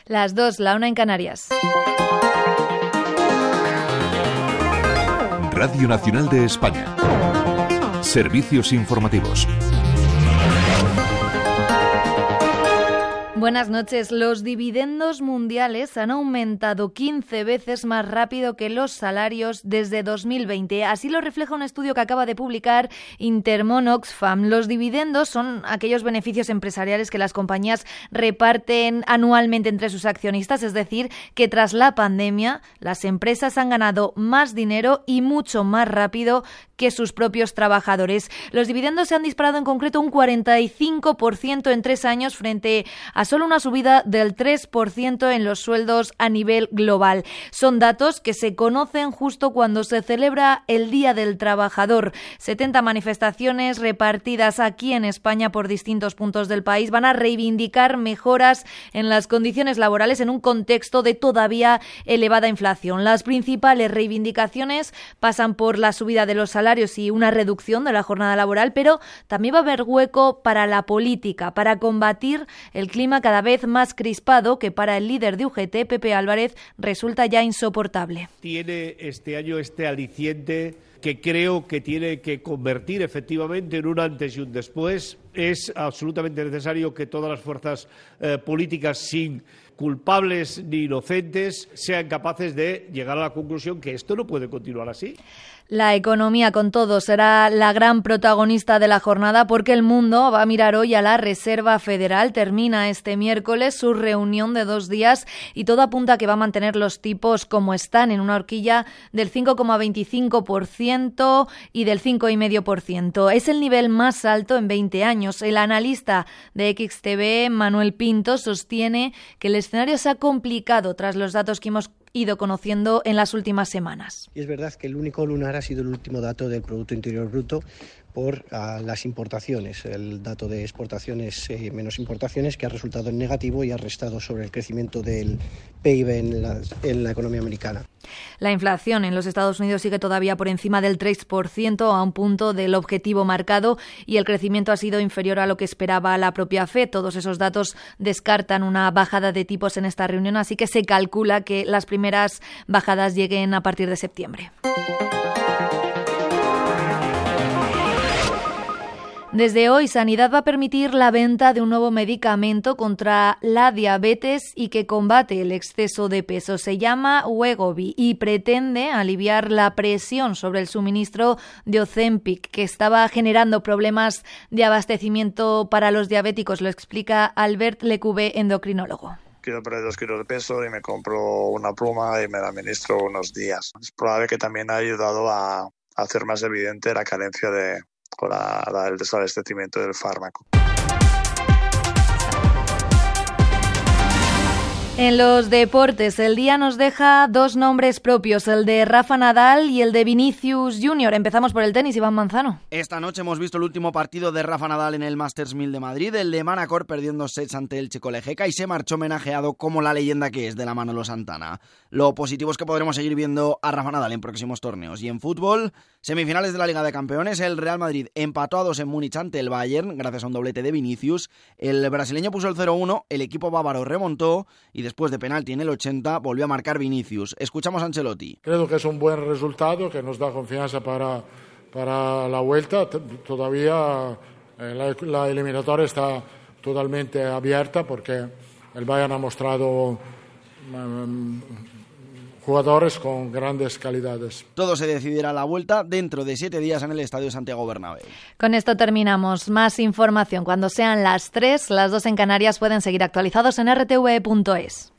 Las 2, la 1 en Canarias. Radio Nacional de España. Servicios informativos. Buenas noches. Los dividendos mundiales han aumentado 15 veces más rápido que los salarios desde 2020. Así lo refleja un estudio que acaba de publicar Intermon Oxfam. Los dividendos son aquellos beneficios empresariales que las compañías reparten anualmente entre sus accionistas, es decir, que tras la pandemia las empresas han ganado más dinero y mucho más rápido que sus propios trabajadores. Los dividendos se han disparado en concreto un 45% en 3 años frente a solo una subida del 3% en los sueldos a nivel global. Son datos que se conocen justo cuando se celebra el Día del Trabajador. 70 manifestaciones repartidas aquí en España por distintos puntos del país van a reivindicar mejoras en las condiciones laborales en un contexto de todavía elevada inflación. Las principales reivindicaciones pasan por la subida de los salarios y una reducción de la jornada laboral, pero también va a haber hueco para la política, para combatir el clima cada vez más crispado que para el líder de UGT, Pepe Álvarez, resulta ya insoportable. Tiene este año este aliciente que creo que tiene que convertir efectivamente en un antes y un después. Es absolutamente necesario que todas las fuerzas políticas, sin culpables ni inocentes, sean capaces de llegar a la conclusión que esto no puede continuar así. La economía, con todo, será la gran protagonista de la jornada porque el mundo va a mirar hoy a la Reserva Federal. Termina este miércoles su reunión de 2 días y todo apunta a que va a mantener los tipos como están, en una horquilla del 5,25% y del 5,5%. Es el nivel más alto en 20 años. El analista de XTV, Manuel Pinto, sostiene que el escenario se ha complicado tras los datos que hemos ido conociendo en las últimas semanas. Y es verdad que el único lunar ha sido el último dato del Producto Interior Bruto por las importaciones, el dato de exportaciones menos importaciones, que ha resultado en negativo y ha restado sobre el crecimiento del PIB en la economía americana. La inflación en los Estados Unidos sigue todavía por encima del 3%, a un punto del objetivo marcado, y el crecimiento ha sido inferior a lo que esperaba la propia FED. Todos esos datos descartan una bajada de tipos en esta reunión, así que se calcula que las primeras bajadas lleguen a partir de septiembre. Desde hoy, Sanidad va a permitir la venta de un nuevo medicamento contra la diabetes y que combate el exceso de peso. Se llama Wegovy y pretende aliviar la presión sobre el suministro de Ozempic, que estaba generando problemas de abastecimiento para los diabéticos. Lo explica Albert Lecube, endocrinólogo. Quiero perder 2 kilos de peso y me compro una pluma y me la administro unos días. Es probable que también ha ayudado a hacer más evidente la carencia con el desabastecimiento del fármaco. En los deportes, el día nos deja 2 nombres propios, el de Rafa Nadal y el de Vinicius Junior. Empezamos por el tenis, Iván Manzano. Esta noche hemos visto el último partido de Rafa Nadal en el Masters 1000 de Madrid, el de Manacor perdiendo sets ante el checo Lejeca, y se marchó homenajeado como la leyenda que es de la Manolo Santana. Lo positivo es que podremos seguir viendo a Rafa Nadal en próximos torneos. Y en fútbol, semifinales de la Liga de Campeones, el Real Madrid empató a 2 en Múnich ante el Bayern gracias a un doblete de Vinicius. El brasileño puso el 0-1, el equipo bávaro remontó y después de penalti en el 80 volvió a marcar Vinicius. Escuchamos a Ancelotti. Creo que es un buen resultado que nos da confianza para la vuelta. Todavía la eliminatoria está totalmente abierta porque el Bayern ha mostrado jugadores con grandes calidades. Todo se decidirá a la vuelta dentro de 7 días en el Estadio Santiago Bernabéu. Con esto terminamos. Más información cuando sean las 3, las 2 en Canarias, pueden seguir actualizados en rtve.es.